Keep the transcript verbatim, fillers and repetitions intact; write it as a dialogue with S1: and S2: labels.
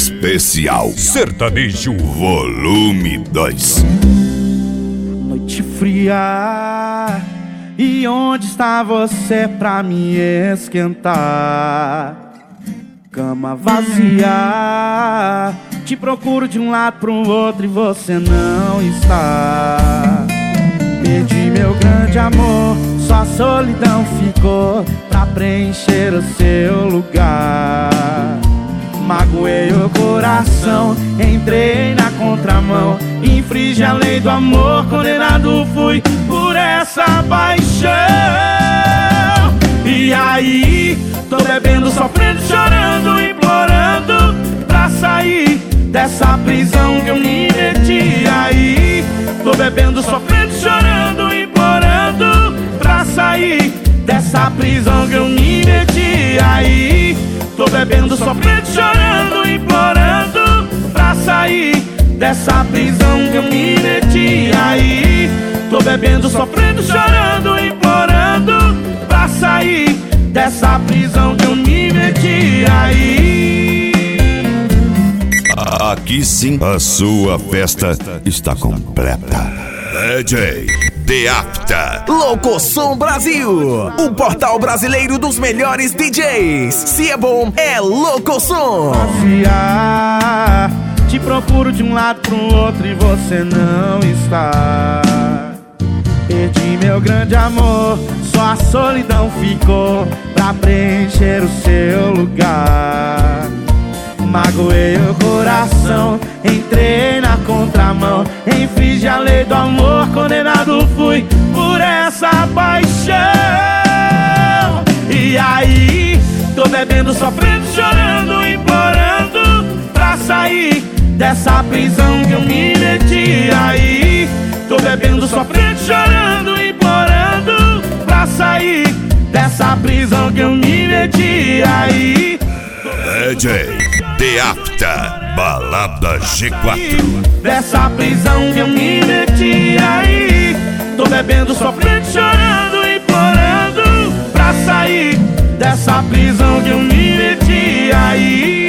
S1: Especial Sertanejo Volume dois.
S2: Noite fria, e onde está você pra me esquentar? Cama vazia, te procuro de um lado pro outro e você não está. Perdi meu grande amor, só a solidão ficou pra preencher o seu lugar. Magoei o coração, entrei na contramão, infringi a lei do amor, condenado fui por essa paixão. E aí, tô bebendo, sofrendo, chorando, implorando pra sair dessa prisão que eu me meti. Aí, tô bebendo, sofrendo, chorando, implorando pra sair dessa prisão que eu me meti. Aí, tô bebendo, sofrendo, chorando, implorando pra sair dessa prisão que eu me meti. Aí, tô bebendo, sofrendo, chorando, implorando pra sair dessa prisão que eu me meti. Aí,
S1: aqui sim a sua festa está completa. D J Deapta.
S3: Locosom Brasil, o portal brasileiro dos melhores D Js. Se é bom, é Locosom.
S2: vazia, te procuro de um lado pro outro e você não está. Perdi meu grande amor, só a solidão ficou pra preencher o seu lugar. Magoei o coração, entrei na contramão, infringi a lei do amor, condenado fui por essa paixão. E aí, tô bebendo, sofrendo, chorando, implorando pra sair dessa prisão que eu me meti. Aí, tô bebendo, sofrendo, chorando, implorando pra sair dessa prisão que eu me meti. Aí,
S1: D J Deapta, Balada G quatro.
S2: dessa prisão que eu me meti. Aí, tô bebendo, sofrendo, chorando, implorando pra sair dessa prisão que eu me meti. Aí,